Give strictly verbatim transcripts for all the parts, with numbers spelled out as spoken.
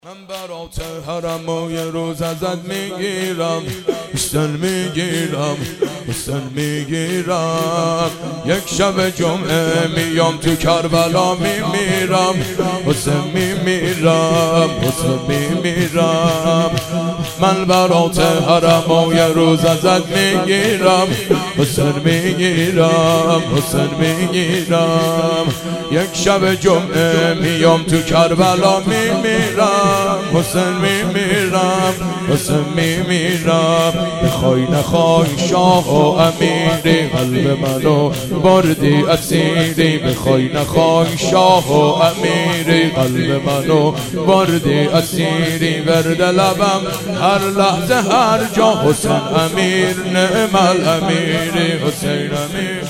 من برات حرم و یه روز ازت میگیرم، حسن میگیرم، حسن میگیرم. یک شب جمعه میام تو کربلا میمیرم، حسن میمیرم، حسن میمیرم. من برات حرم و یه روز ازت میگیرم، حسن میگیرم، حسن میگیرم. یک شب جمعه میام تو کربلا میمیرم، حسن میمیرم، حسن میمیرم. بخوای نخوای شاه و امیری، قلب منو بردی اسیری. بخوای نخوای شاه و امیری، قلب منو بردی اسیری. ورد لبم هر لحظه هر جا حسین امیر، نعم الامیری حسین امیر.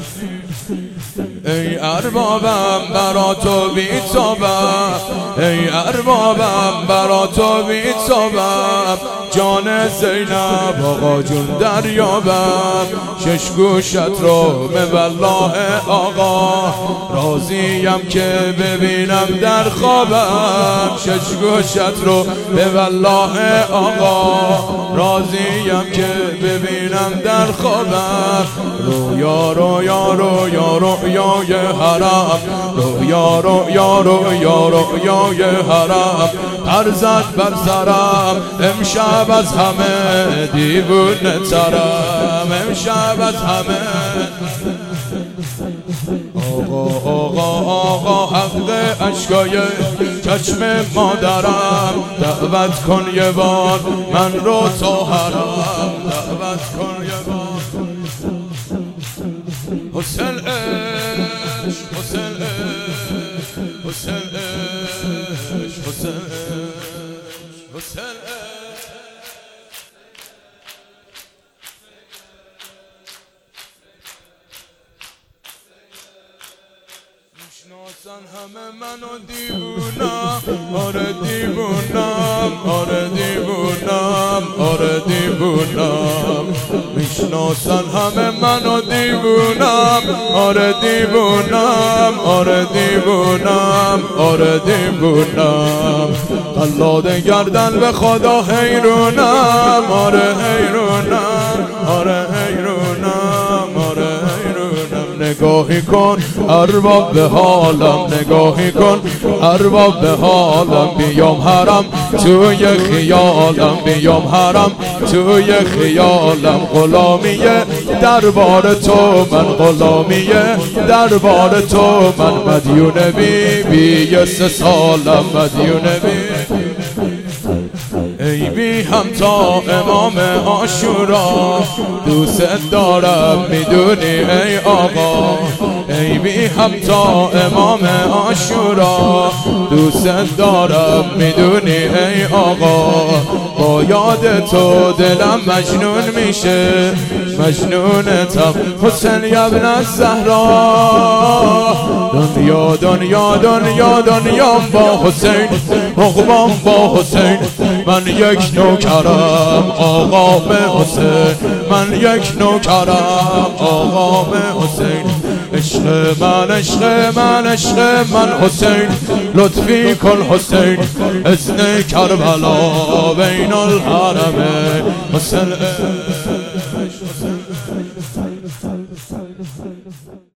ای اربابم برا تو بی سبب، ای اربابم برا تو بی سبب. جان زینب آقا جون دریابم، شش گوشت رو به والله آقا. راضیم که ببینم در خوابم، شش گوشت رو به والله آقا. راضیم که ببینم در خوابم. رویا رویا رویا رویای حرم، رویا رویا رویا رویای حرم. پر زد بر سرم امشب از همه دیوونه ترم، امشب از همه. آقا آقا آقا حق اشکای چشم مادرم، دعوت کن یه بار من رو تا حرم، دعوت کن یه بار. حسین عشق، حسین عشق، حسین عشق، حسین عشق، حسین عشق. میشناسن همه منو دیوونم، آره دیوونم، آره دیوونم، آره دیوونم. میشناسن همه منو دیوونم، آره دیوونم، آره دیوونم، آره دیوونم. قلاد گردن به خدا حیرونم، آره حیرونم، آره حیرونم، آره حیرونم. نگاهی کن ارباب به حالم، نگاهی کن ارباب به حالم. بیام حرم توی خیالم، بیام حرم توی خیالم. غلامیه دربار تو من، غلامیه دربار تو من. مدیون بی بی سه سالم، مدیون بی. ای بی همتا امام عاشورا، دوست دارم میدونی ای آقا. ای بی همتا امام عاشورا، دوست دارم میدونی ای آقا. با یاد تو دلم مجنون میشه، مجنونتم حسین ابن الزهرا. دنیا دنیا دنیا دنیا با حسین، عقبام با حسین. من یک نوکرم آقا به حسین، من یک نوکرم آقا به حسین. عشق من عشق من عشق من حسین، لطفی کن حسین. اذن کربلا بین الحرمین حسین.